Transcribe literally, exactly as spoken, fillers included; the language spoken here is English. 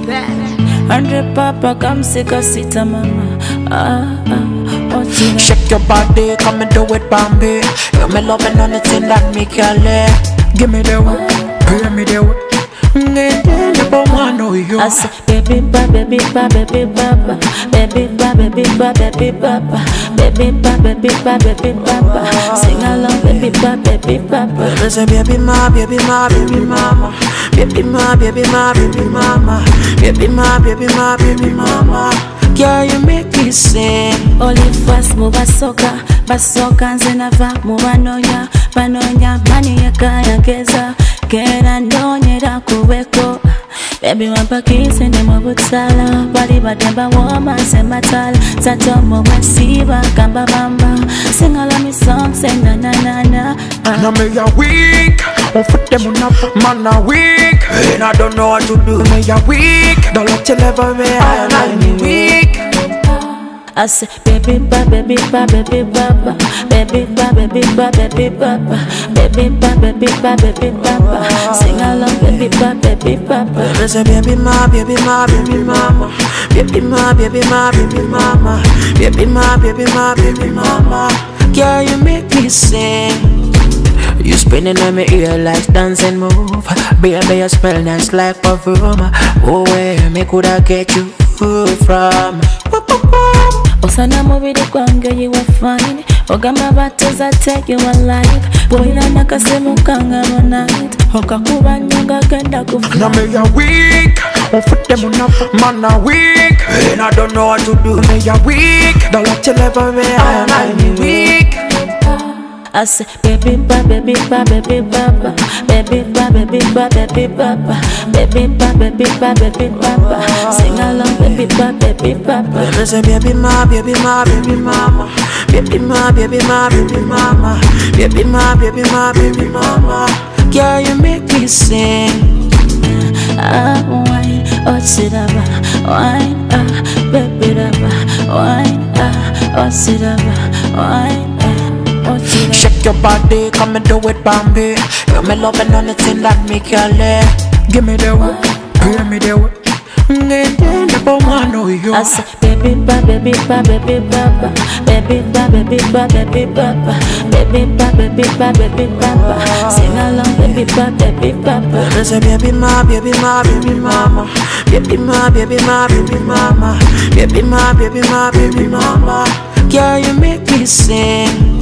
Hundred papa, come sick a sita mama. Ah ah, what you Shake your body, come and do it, Bambi. You me loving on the thing that me can let. Give me the way, pay me the way. I say, baby ba, baby ba, baby ba, baby ba, baby ba, baby ba, baby ba, baby ba, baby ba. Sing along, baby ba, baby ba. I say, baby ma, baby ma, baby mama, baby ma, baby ma, baby mama, baby ma, baby ma, baby mama. Girl, you make me sing. Only fast move basoka, basoka nzenava mubanonya, banonya mani yakaya keza, kera ndonyera kuweko. Baby mapakisi ndi mwabutsala, bali bademba woma sematala, zatomo wesiba kamba bamba, singala mi song sing na na na na. Now me a weak, on foot them on up, man a weak, and I don't know what to do. Me a weak, don't let you never me, I am me weak. I say, baby ba, baby ba, baby ba, baby ba, baby ba, baby ba, baby ba, baby ba, baby ba. Sing along, baby ba, baby ba. I say, baby ma, baby ma, baby mama, baby ma, baby ma, baby mama, baby ma, baby ma, baby mama. Girl, you make me sing. You spinning on my ear like dancing move. Baby, you smell nice like perfume. Oh, where me coulda get you from? Osana mubiri kwange you were fine. Ogamba batoza take you alive. Boyina nakasemu kanga night. Okakuba nyonga genda kufa. Now me a weak, on foot them on up, man a weak, and I don't know what to do. Me a weak, don't let you never me, I am me weak. I say, baby ba, baby ba, baby ba, baby ba, baby ba, baby ba, baby ba, baby ba, baby ba. Sing along, baby ba, baby ba. I say, baby ma, baby ma, baby mama, baby ma, baby ma, baby mama, baby ma, baby ma, baby mama. Girl, you make me sing. Ah, wine, oh chidaba, wine, ah, baby daba, wine, ah, oh chidaba, wine. Shake your body, come and do it, Bambi. You me loving on the thing that me can let. Give me the way, pay me the way. I say, baby ba, baby ba, baby ba, baby ba, baby ba, baby ba, baby ba, baby ba, baby ba. Sing along, baby ba, baby ba. I say, baby ma, baby ma, baby mama, baby ma, baby ma, baby mama, baby ma, baby ma, baby mama. Girl, you make me sing.